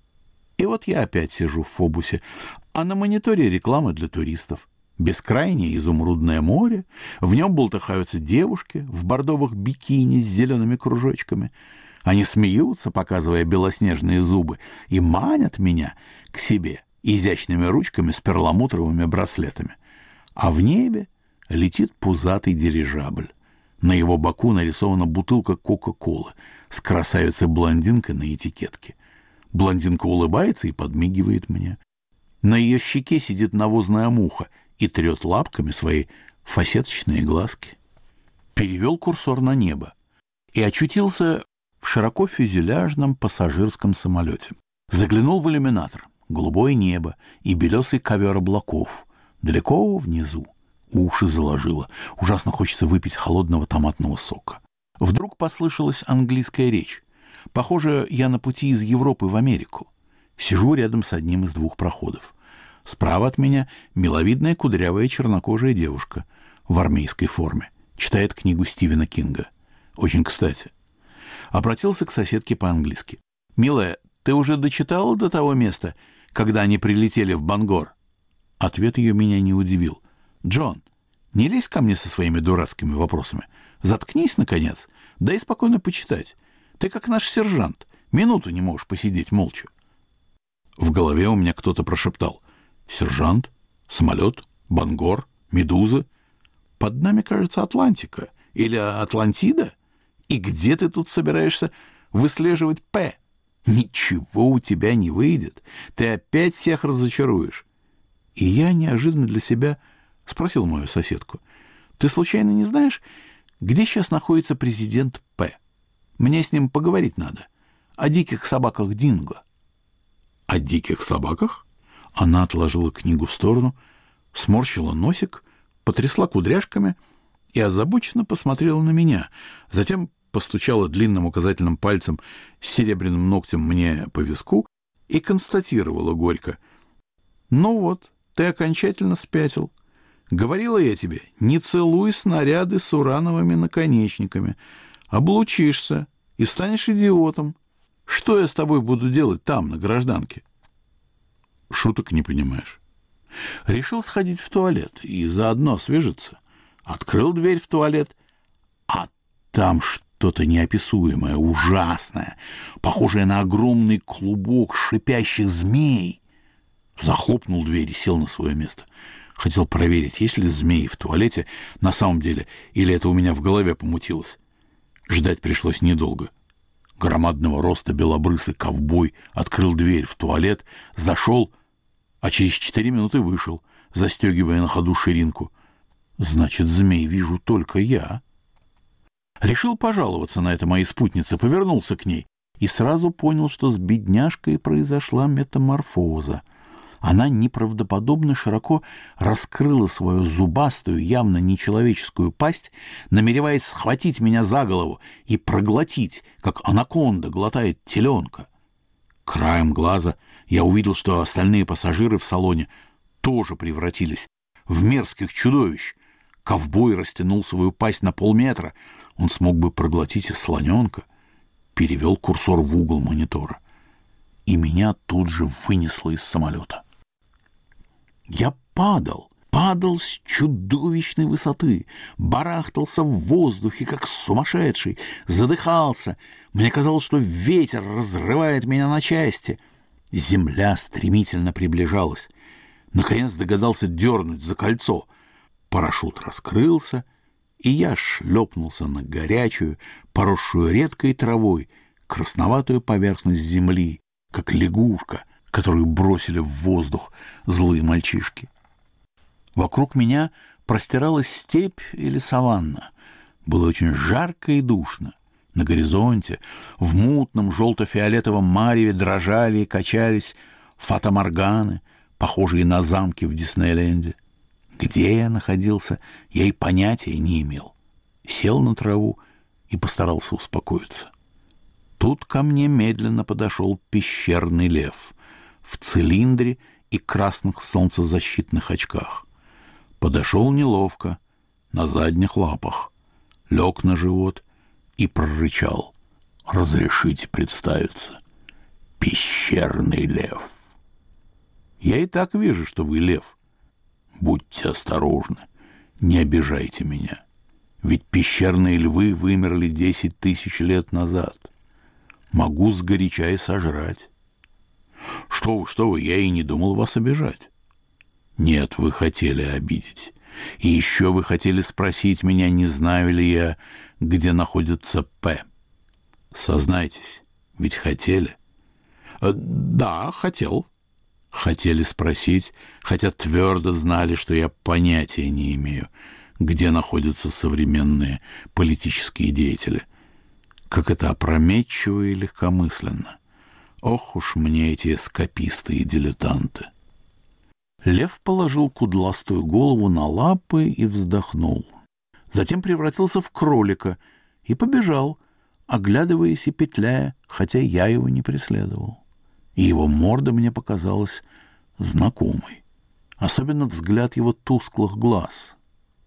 И вот я опять сижу в Фобусе, а на мониторе реклама для туристов. Бескрайнее изумрудное море, в нем бултыхаются девушки в бордовых бикини с зелеными кружочками. Они смеются, показывая белоснежные зубы, и манят меня к себе изящными ручками с перламутровыми браслетами. А в небе летит пузатый дирижабль. На его боку нарисована бутылка Кока-Колы с красавицей-блондинкой на этикетке. Блондинка улыбается и подмигивает мне. На ее щеке сидит навозная муха и трет лапками свои фасеточные глазки. Перевел курсор на небо и очутился в широкофюзеляжном пассажирском самолете. Заглянул в иллюминатор. Голубое небо и белесый ковер облаков. Далеко внизу. Уши заложило. Ужасно хочется выпить холодного томатного сока. Вдруг послышалась английская речь. Похоже, я на пути из Европы в Америку. Сижу рядом с одним из двух проходов. Справа от меня миловидная кудрявая чернокожая девушка в армейской форме. Читает книгу Стивена Кинга. Очень кстати. Обратился к соседке по-английски. «Милая, ты уже дочитала до того места, когда они прилетели в Бангор?» Ответ ее меня не удивил. «Джон, не лезь ко мне со своими дурацкими вопросами. Заткнись, наконец. Дай спокойно почитать. Ты как наш сержант. Минуту не можешь посидеть молча». В голове у меня кто-то прошептал. «Сержант? Самолет? Бангор? Медуза? Под нами, кажется, Атлантика. Или Атлантида? И где ты тут собираешься выслеживать П? Ничего у тебя не выйдет. Ты опять всех разочаруешь». И я неожиданно для себя спросил мою соседку. «Ты случайно не знаешь, где сейчас находится президент П? Мне с ним поговорить надо. О диких собаках Динго». «О диких собаках?» Она отложила книгу в сторону, сморщила носик, потрясла кудряшками и озабоченно посмотрела на меня. Затем постучала длинным указательным пальцем с серебряным ногтем мне по виску и констатировала горько. «Ну вот, ты окончательно спятил. Говорила я тебе, не целуй снаряды с урановыми наконечниками. Облучишься и станешь идиотом. Что я с тобой буду делать там, на гражданке? Шуток не понимаешь. Решил сходить в туалет и заодно освежиться. Открыл дверь в туалет, а там что-то неописуемое, ужасное, похожее на огромный клубок шипящих змей. Захлопнул дверь и сел на свое место. Хотел проверить, есть ли змеи в туалете на самом деле, или это у меня в голове помутилось. Ждать пришлось недолго. Громадного роста белобрысый ковбой открыл дверь в туалет, зашел, а через 4 минуты вышел, застегивая на ходу ширинку. Значит, змей вижу только я. Решил пожаловаться на это моей спутнице, повернулся к ней и сразу понял, что с бедняжкой произошла метаморфоза. Она неправдоподобно широко раскрыла свою зубастую, явно нечеловеческую пасть, намереваясь схватить меня за голову и проглотить, как анаконда глотает теленка. Краем глаза я увидел, что остальные пассажиры в салоне тоже превратились в мерзких чудовищ. Ковбой растянул свою пасть на полметра. Он смог бы проглотить и слоненка. Перевел курсор в угол монитора. И меня тут же вынесло из самолета. Я падал с чудовищной высоты, барахтался в воздухе, как сумасшедший, задыхался. Мне казалось, что ветер разрывает меня на части. Земля стремительно приближалась. Наконец догадался дернуть за кольцо. Парашют раскрылся, и я шлепнулся на горячую, поросшую редкой травой, красноватую поверхность земли, как лягушка, которую бросили в воздух злые мальчишки. Вокруг меня простиралась степь или саванна. Было очень жарко и душно. На горизонте, в мутном желто-фиолетовом мареве дрожали и качались фата-морганы, похожие на замки в Диснейленде. Где я находился, я и понятия не имел. Сел на траву и постарался успокоиться. Тут ко мне медленно подошел пещерный лев в цилиндре и красных солнцезащитных очках. Подошел неловко, на задних лапах, лег на живот и прорычал: «Разрешите представиться? Пещерный лев». «Я и так вижу, что вы лев. Будьте осторожны, не обижайте меня. Ведь пещерные львы вымерли 10 тысяч лет назад. Могу сгоряча и сожрать». Что вы, я и не думал вас обижать. Нет, вы хотели обидеть. И еще вы хотели спросить меня, не знаю ли я, где находится П. Сознайтесь, ведь хотели. Да, хотел. Хотели спросить, хотя твердо знали, что я понятия не имею, где находятся современные политические деятели. Как это опрометчиво и легкомысленно. Ох уж мне эти эскаписты и дилетанты. Лев положил кудластую голову на лапы и вздохнул. Затем превратился в кролика и побежал, оглядываясь и петляя, хотя я его не преследовал. И его морда мне показалась знакомой, особенно взгляд его тусклых глаз.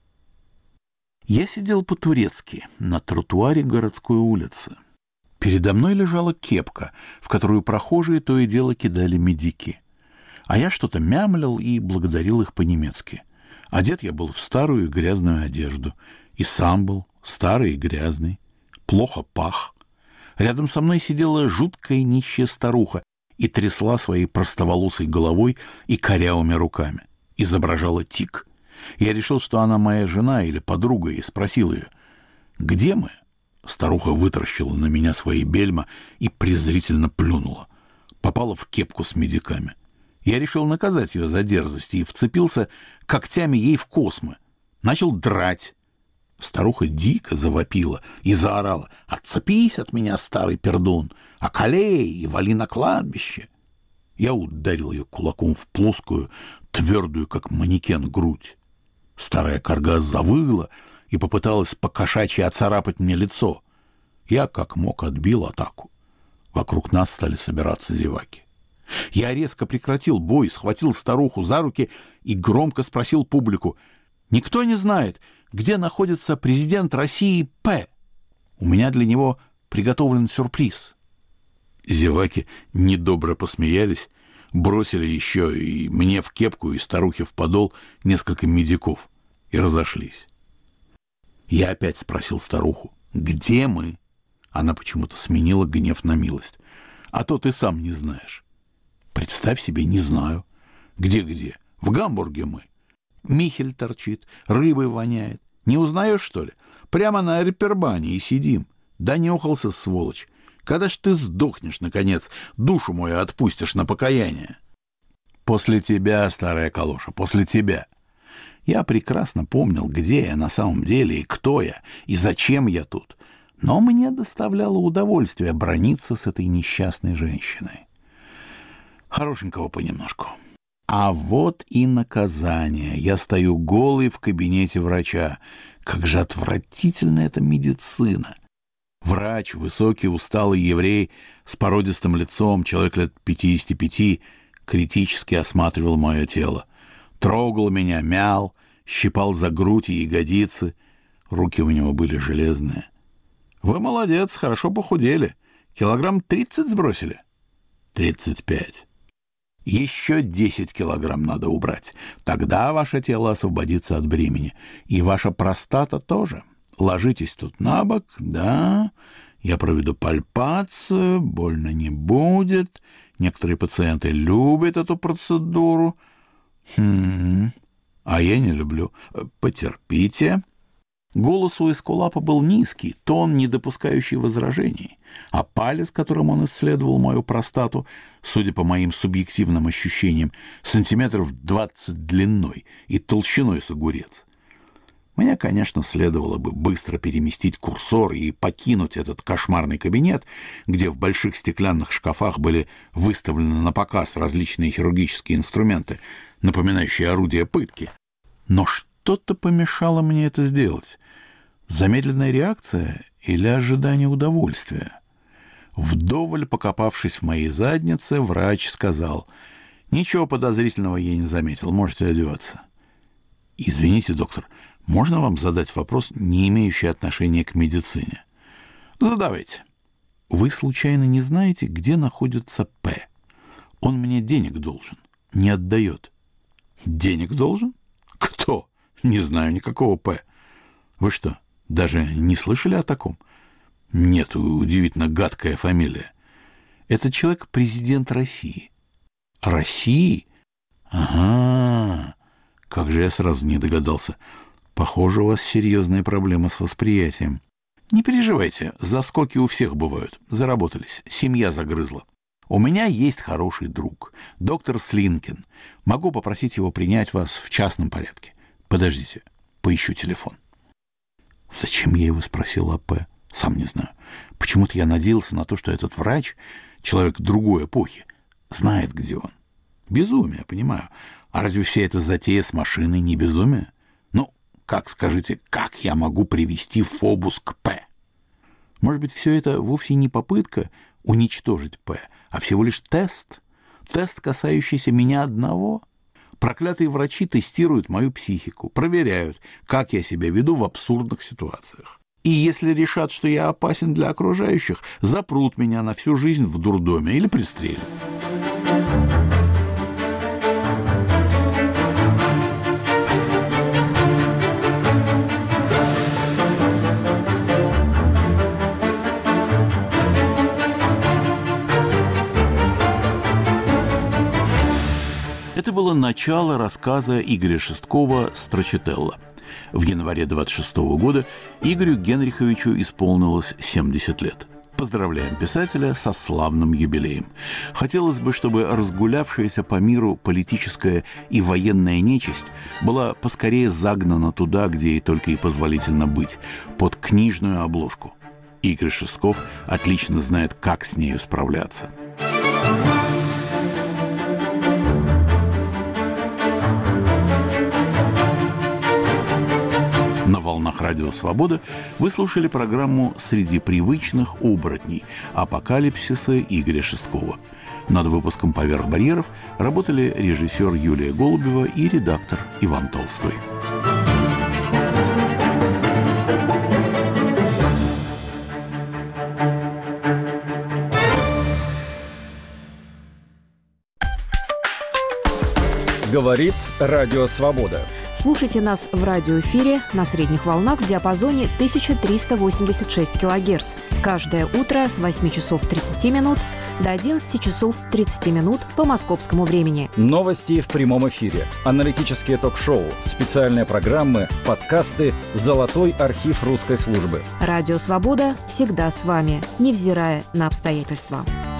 Я сидел по-турецки на тротуаре городской улицы. Передо мной лежала кепка, в которую прохожие то и дело кидали медики. А я что-то мямлил и благодарил их по-немецки. Одет я был в старую и грязную одежду. И сам был старый и грязный. Плохо пах. Рядом со мной сидела жуткая нищая старуха и трясла своей простоволосой головой и корявыми руками. Изображала тик. Я решил, что она моя жена или подруга, и спросил ее: «Где мы?» Старуха вытаращила на меня свои бельма и презрительно плюнула. Попала в кепку с медиками. Я решил наказать ее за дерзость и вцепился когтями ей в космы. Начал драть. Старуха дико завопила и заорала: «Отцепись от меня, старый пердун! Околей и вали на кладбище!» Я ударил ее кулаком в плоскую, твердую, как манекен, грудь. Старая карга завыла и попыталась по-кошачьи оцарапать мне лицо. Я, как мог, отбил атаку. Вокруг нас стали собираться зеваки. Я резко прекратил бой, схватил старуху за руки и громко спросил публику: «Никто не знает, где находится президент России П? У меня для него приготовлен сюрприз». Зеваки недобро посмеялись, бросили еще и мне в кепку, и старухе в подол несколько медиков и разошлись. Я опять спросил старуху: «Где мы?» Она почему-то сменила гнев на милость. «А то ты сам не знаешь». «Представь себе, не знаю». «Где-где? В Гамбурге мы. Михель торчит, рыбой воняет. Не узнаешь, что ли? Прямо на репербане и сидим. Донюхался, сволочь. Когда ж ты сдохнешь, наконец, душу мою отпустишь на покаяние?» «После тебя, старая калоша, после тебя». Я прекрасно помнил, где я на самом деле и кто я, и зачем я тут. Но мне доставляло удовольствие браниться с этой несчастной женщиной. Хорошенького понемножку. А вот и наказание. Я стою голый в кабинете врача. Как же отвратительна эта медицина. Врач, высокий, усталый еврей с породистым лицом, человек лет 55, критически осматривал мое тело. Трогал меня, мял, щипал за грудь и ягодицы. Руки у него были железные. «Вы молодец, хорошо похудели. Килограмм 30 сбросили?» 35. «Еще 10 килограмм надо убрать. Тогда ваше тело освободится от бремени. И ваша простата тоже. Ложитесь тут на бок, да. Я проведу пальпацию, больно не будет. Некоторые пациенты любят эту процедуру. А я не люблю. Потерпите». Голос у Эскулапа был низкий, тон, не допускающий возражений, а палец, которым он исследовал мою простату, судя по моим субъективным ощущениям, сантиметров 20 длиной и толщиной с огурец. Мне, конечно, следовало бы быстро переместить курсор и покинуть этот кошмарный кабинет, где в больших стеклянных шкафах были выставлены на показ различные хирургические инструменты, напоминающие орудия пытки. Но что-то помешало мне это сделать. Замедленная реакция или ожидание удовольствия? Вдоволь покопавшись в моей заднице, врач сказал: «Ничего подозрительного я не заметил, можете одеваться». «Извините, доктор, можно вам задать вопрос, не имеющий отношения к медицине?» «Задавайте». «Вы случайно не знаете, где находится П? Он мне денег должен, не отдает». «Денег должен? Кто? Не знаю никакого П». «Вы что, даже не слышали о таком?» «Нет, удивительно гадкая фамилия». «Этот человек президент России». «России? Ага, как же я сразу не догадался. Похоже, у вас серьезные проблемы с восприятием». «Не переживайте, заскоки у всех бывают. Заработались, семья загрызла. У меня есть хороший друг, доктор Слинкин. Могу попросить его принять вас в частном порядке. Подождите, поищу телефон». Зачем я его спросил о П? Сам не знаю. Почему-то я надеялся на то, что этот врач, человек другой эпохи, знает, где он. Безумие, понимаю. А разве вся эта затея с машиной не безумие? Ну, как, скажите, как я могу привести Фобус к П? Может быть, все это вовсе не попытка уничтожить П, а всего лишь тест? Тест, касающийся меня одного? Проклятые врачи тестируют мою психику, проверяют, как я себя веду в абсурдных ситуациях. И если решат, что я опасен для окружающих, запрут меня на всю жизнь в дурдоме или пристрелят. Это было начало рассказа Игоря Шесткова «Страчителла». В январе 26 года Игорю Генриховичу исполнилось 70 лет. Поздравляем писателя со славным юбилеем. Хотелось бы, чтобы разгулявшаяся по миру политическая и военная нечисть была поскорее загнана туда, где ей только и позволительно быть, под книжную обложку. Игорь Шестков отлично знает, как с нею справляться. На волнах Радио Свобода вы слушали программу «Среди привычных оборотней» апокалипсиса Игоря Шесткова. Над выпуском «Поверх барьеров» работали режиссер Юлия Голубева и редактор Иван Толстой. Говорит Радио Свобода. Слушайте нас в радиоэфире на средних волнах в диапазоне 1386 кГц. Каждое утро с 8 часов 30 минут до 11 часов 30 минут по московскому времени. Новости в прямом эфире, аналитические ток-шоу, специальные программы, подкасты, золотой архив русской службы. Радио «Свобода» всегда с вами, невзирая на обстоятельства.